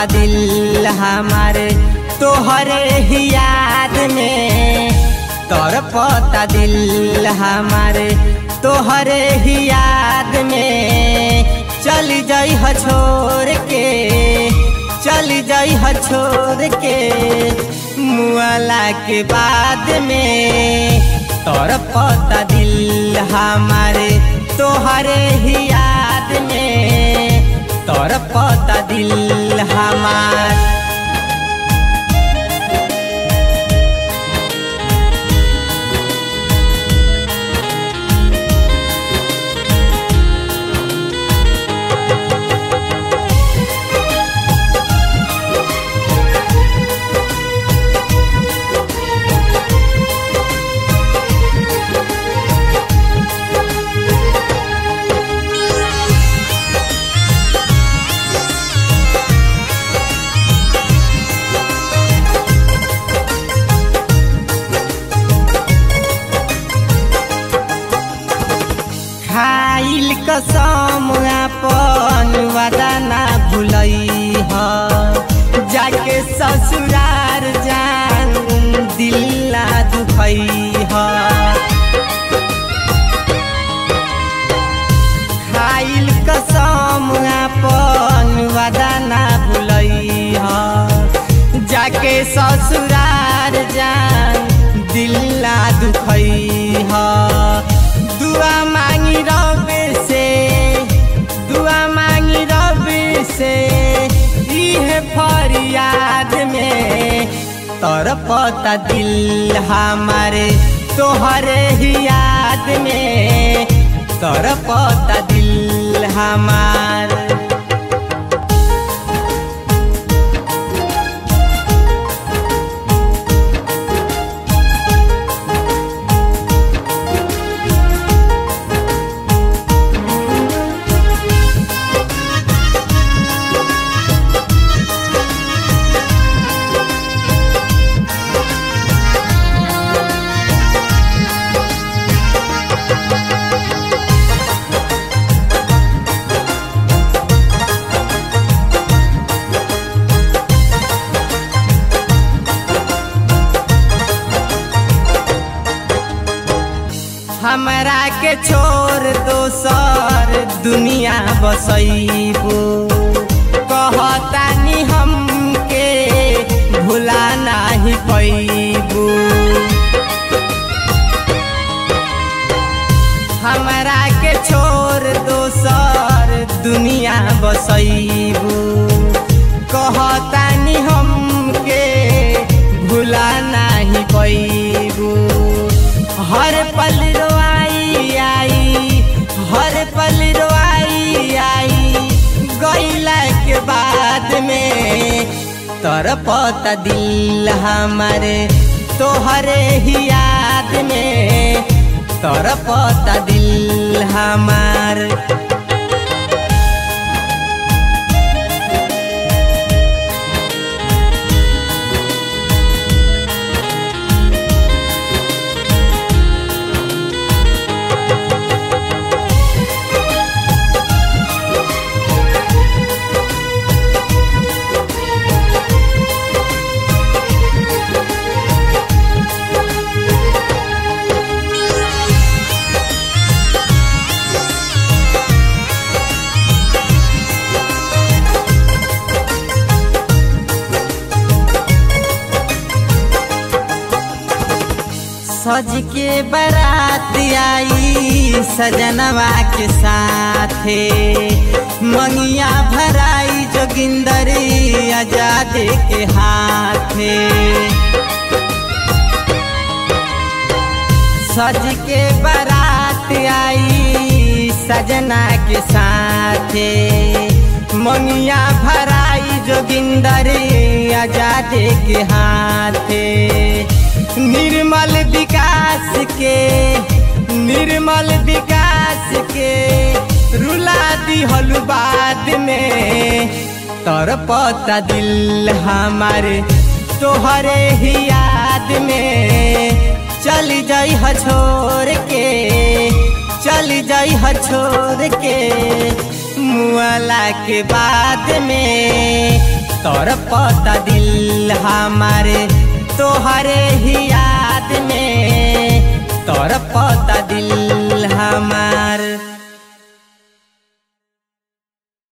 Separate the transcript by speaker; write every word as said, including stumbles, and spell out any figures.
Speaker 1: तड़पता दिल हमारे तोहरे ही याद में, तड़पता दिल हमारे तोहरे ही याद में। चल जाई ह छोड़ के, चल जाई ह छोड़ के, मुआला के बाद में। तड़पता दिल हमारे तोहरे ही याद में, तड़पता दिल हमार। खाइल कसम अपन वादा ना भूलई ह, जाके ससुरार जान दिल ना दुखई ह। खाइल कसम अपन वादा ना भूलई ह, जाके ससुरार जान दिल ना दुखई ह। दुआ मांगी रब से, दुआ मांगी रब से, इहे फरियाद में। तड़पता दिल हमारे तोहरे ही याद में, तड़पता दिल हमार। हमरा के छोड़ दोसर दुनिया बसैबो, कहतानी हमके भुला नाही पैबो। हमरा के छोड़ दोसर दुनिया बसैबो, कहतानी हमके भुला नाही पैबो। हर पल रोआई आई, हर पल रोआई आई, गईला के बाद में। तड़पता दिल हमारे तोहरे ही याद में, तड़पता दिल हमार। सज के बारात आई सजनवा के साथे, मंगिया भराई जोगिंदरी आजाद के हाथे। सज के बारात आई सजना के साथे, मंगिया भराई जोगिंदरी आजाद के हाथे। निर्मल विकास के, निर्मल विकास के रुला दिहल बाद में। तड़पता दिल हमारे तोहरे ही याद में। चल जाई ह छोड़ के, चल जाई ह छोड़ के, मुआला के बाद में। तोर पता दिल हमारे तोहरे ही याद में तोर पता दिल हमार।